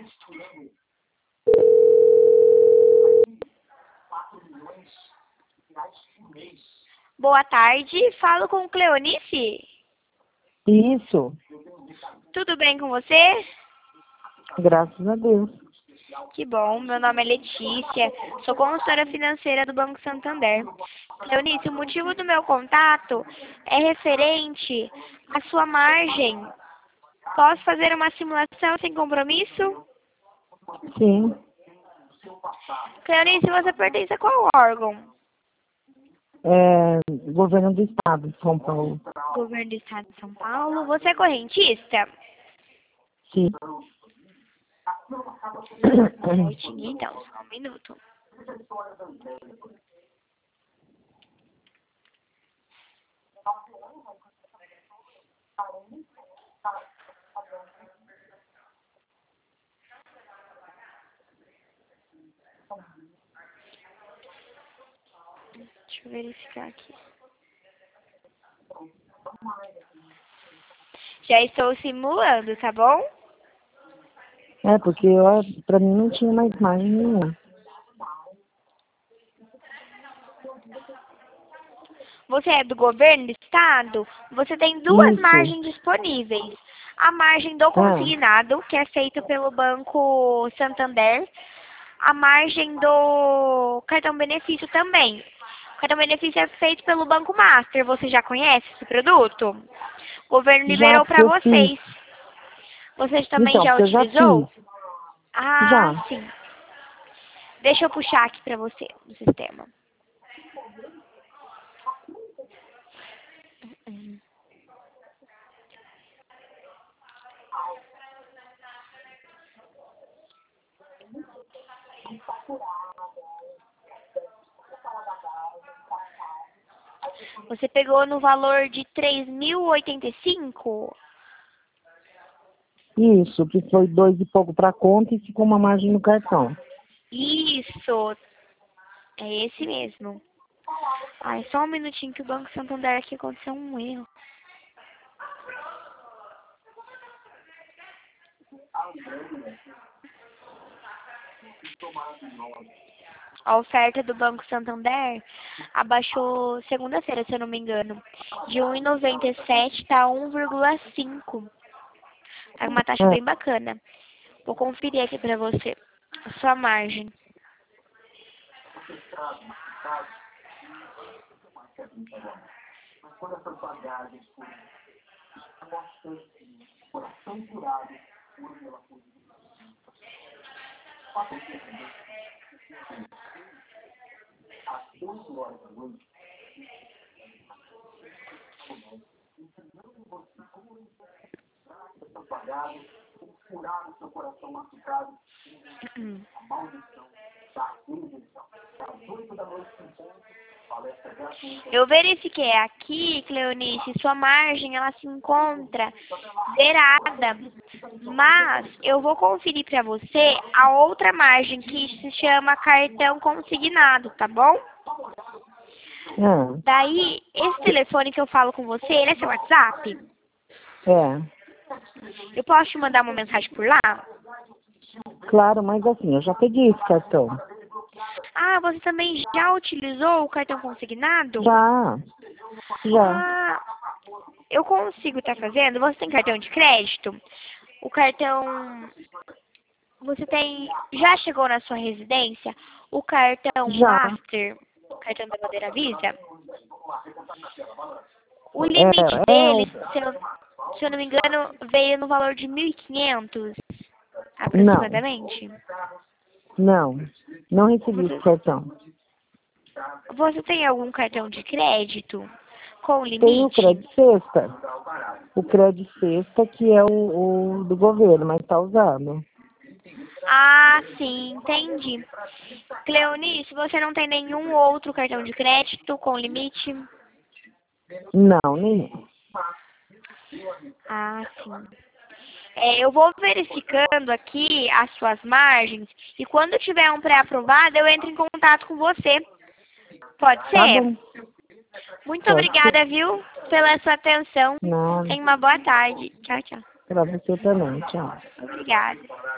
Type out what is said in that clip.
Boa tarde, falo com Cleonice. Isso, Tudo bem com você? graças a Deus. Que bom, meu nome é Letícia, sou consultora financeira do Banco Santander. Cleonice, o motivo do meu contato é referente à sua margem. Posso fazer uma simulação sem compromisso? Sim, Cleonice, você pertence a qual órgão? governo do estado de São Paulo. Governo do Estado de São Paulo. Você é correntista? Sim. Certinho, então, só um minuto. Deixa eu verificar aqui. Já estou simulando, tá bom? Porque pra mim não tinha mais margem nenhuma. Você é do governo do estado? Você tem duas Isso. margens disponíveis. A margem do consignado, que é feito pelo Banco Santander. A margem do cartão benefício também. O cartão benefício é feito pelo Banco Master. Você já conhece esse produto? O governo Já, liberou porque para eu fiz. vocês. Você também Então, já porque eu já utilizou? fiz. Ah, Já. sim. Deixa eu puxar aqui para você no sistema. Você pegou no valor de 3.085? Isso, que foi 2 e pouco pra conta e ficou uma margem no cartão. Isso, é esse mesmo. Ai, só um minutinho que o Banco Santander aqui aconteceu um erro. A oferta do Banco Santander abaixou segunda-feira, se eu não me engano. De 1,97 está 1,5. É uma taxa bem bacana. Vou conferir aqui pra você a sua margem. Eu verifiquei aqui, Cleonice, sua margem ela se encontra zerada, mas eu vou conferir para você a outra margem que se chama cartão consignado, tá bom? Daí, esse telefone que eu falo com você, ele é seu WhatsApp? Eu posso te mandar uma mensagem por lá? Claro, mas assim, eu já peguei esse cartão. Ah, você também já utilizou o cartão consignado? Já. Ah, eu consigo estar fazendo. Você tem cartão de crédito? O cartão... Você tem... Já chegou na sua residência o cartão Já. Master, o cartão da bandeira Visa? O limite É, dele, se eu não me engano, veio no valor de 1.500, aproximadamente. não recebi esse cartão. Você tem algum cartão de crédito com Tem o limite? Crédito Sexta. O Crédito Sexta que é o do governo, mas tá usando. Ah, sim, entendi. Cleonice, você não tem nenhum outro cartão de crédito com limite? Não, nenhum. Ah, sim. Eu vou verificando aqui as suas margens e quando tiver um pré-aprovado, eu entro em contato com você. Pode Tá ser? bom. Muito Pode obrigada, viu, pela sua atenção. Não, Tenha uma boa tarde. Tchau, tchau. pra você também. Tchau. Obrigada.